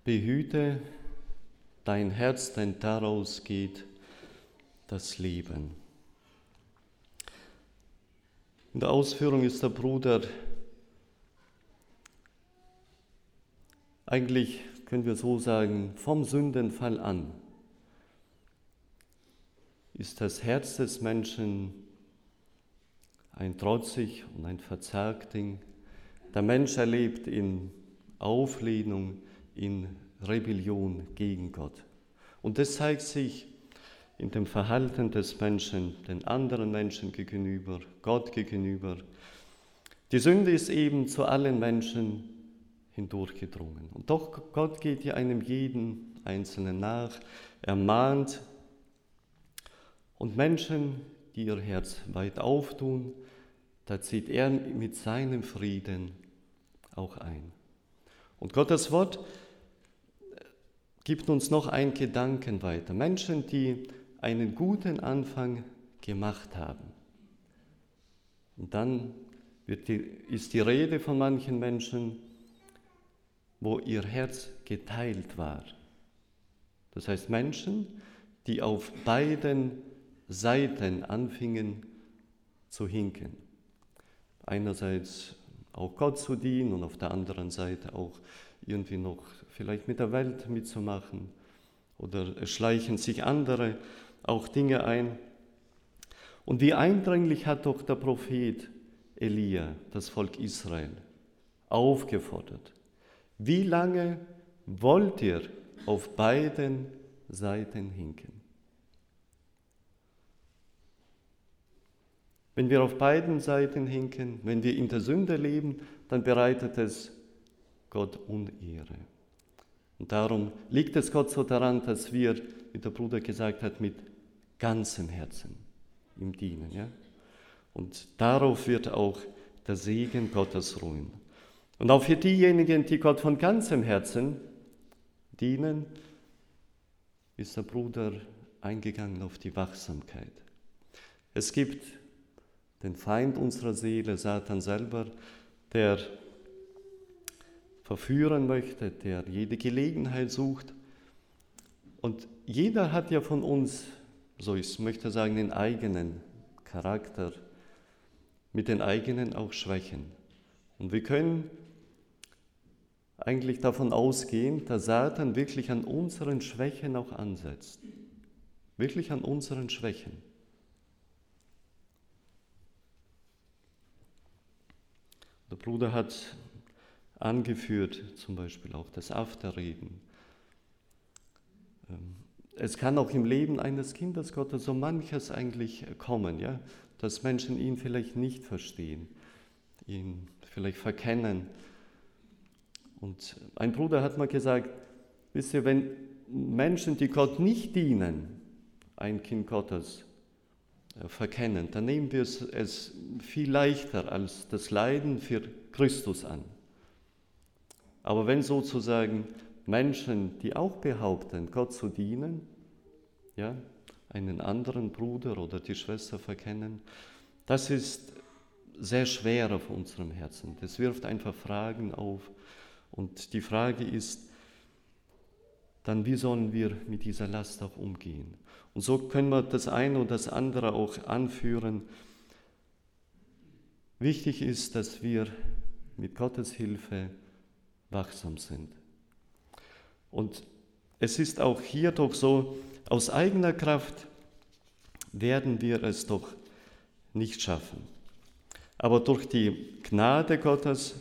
behüte dein Herz, denn daraus geht das Leben. In der Ausführung ist der Bruder, eigentlich können wir so sagen, vom Sündenfall an ist das Herz des Menschen ein trotzig und ein verzagt Ding. Der Mensch erlebt in Auflehnung, in Rebellion gegen Gott. Und das zeigt sich in dem Verhalten des Menschen, den anderen Menschen gegenüber, Gott gegenüber. Die Sünde ist eben zu allen Menschen hindurchgedrungen. Und doch, Gott geht ja einem jeden Einzelnen nach, er mahnt. Und Menschen, die ihr Herz weit auftun, da zieht er mit seinem Frieden auch ein. Und Gottes Wort gibt uns noch einen Gedanken weiter. Menschen, die einen guten Anfang gemacht haben. Und dann ist die Rede von manchen Menschen, wo ihr Herz geteilt war. Das heißt Menschen, die auf beiden Seiten anfingen zu hinken. Einerseits auch Gott zu dienen und auf der anderen Seite auch irgendwie noch vielleicht mit der Welt mitzumachen. Oder es schleichen sich andere auch Dinge ein. Und wie eindringlich hat doch der Prophet Elia das Volk Israel aufgefordert. Wie lange wollt ihr auf beiden Seiten hinken? Wenn wir auf beiden Seiten hinken, wenn wir in der Sünde leben, dann bereitet es Gott Unehre. Und darum liegt es Gott so daran, dass wir, wie der Bruder gesagt hat, mit ganzem Herzen ihm dienen. Ja? Und darauf wird auch der Segen Gottes ruhen. Und auch für diejenigen, die Gott von ganzem Herzen dienen, ist der Bruder eingegangen auf die Wachsamkeit. Es gibt den Feind unserer Seele, Satan selber, der verführen möchte, der jede Gelegenheit sucht. Und jeder hat ja von uns, so ich möchte sagen, den eigenen Charakter, mit den eigenen auch Schwächen. Und wir können eigentlich davon ausgehen, dass Satan wirklich an unseren Schwächen auch ansetzt. Wirklich an unseren Schwächen. Der Bruder hat angeführt, zum Beispiel auch das Afterreden. Es kann auch im Leben eines Kindes Gottes so manches eigentlich kommen, ja? Dass Menschen ihn vielleicht nicht verstehen, ihn vielleicht verkennen. Und ein Bruder hat mal gesagt, wisst ihr, wenn Menschen, die Gott nicht dienen, ein Kind Gottes verkennen, dann nehmen wir es viel leichter als das Leiden für Christus an. Aber wenn sozusagen Menschen, die auch behaupten, Gott zu dienen, ja, einen anderen Bruder oder die Schwester verkennen, das ist sehr schwer auf unserem Herzen. Das wirft einfach Fragen auf. Und die Frage ist dann, wie sollen wir mit dieser Last auch umgehen? Und so können wir das eine oder das andere auch anführen. Wichtig ist, dass wir mit Gottes Hilfe wachsam sind. Und es ist auch hier doch so, aus eigener Kraft werden wir es doch nicht schaffen. Aber durch die Gnade Gottes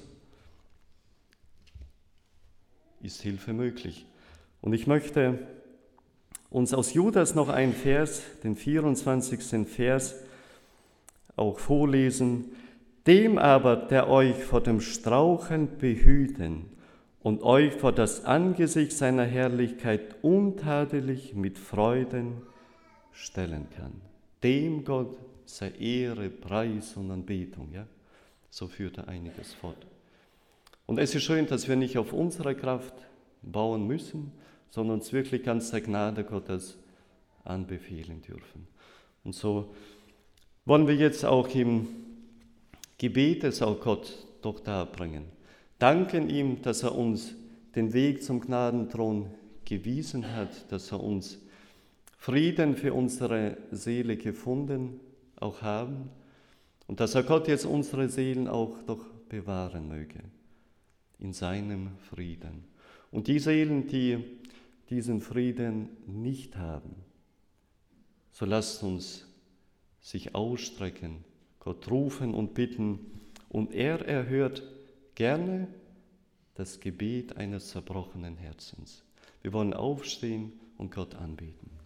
ist Hilfe möglich. Und ich möchte uns aus Judas noch einen Vers, den 24. Vers, auch vorlesen. Dem aber, der euch vor dem Straucheln behüten und euch vor das Angesicht seiner Herrlichkeit untadelig mit Freuden stellen kann. Dem Gott sei Ehre, Preis und Anbetung. Ja? So führt er einiges fort. Und es ist schön, dass wir nicht auf unsere Kraft bauen müssen, sondern uns wirklich ganz der Gnade Gottes anbefehlen dürfen. Und so wollen wir jetzt auch im Gebet es auch Gott doch darbringen. Danken ihm, dass er uns den Weg zum Gnadenthron gewiesen hat, dass er uns Frieden für unsere Seele gefunden auch haben und dass er Gott jetzt unsere Seelen auch doch bewahren möge in seinem Frieden. Und die Seelen, die diesen Frieden nicht haben, so lasst uns sich ausstrecken, Gott rufen und bitten, und er erhört gerne das Gebet eines zerbrochenen Herzens. Wir wollen aufstehen und Gott anbeten.